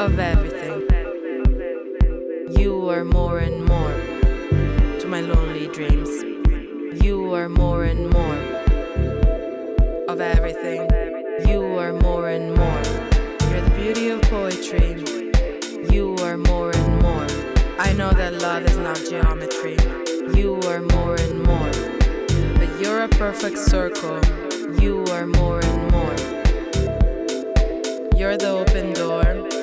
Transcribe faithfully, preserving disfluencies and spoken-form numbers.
of everything. You are more and more to my lonely dreams. You are more and more of everything. You are more and more. You're the beauty of poetry. You are more and more. I know that love is not geometry. You are more and more. But you're a perfect circle. You are more and more. You're the open door.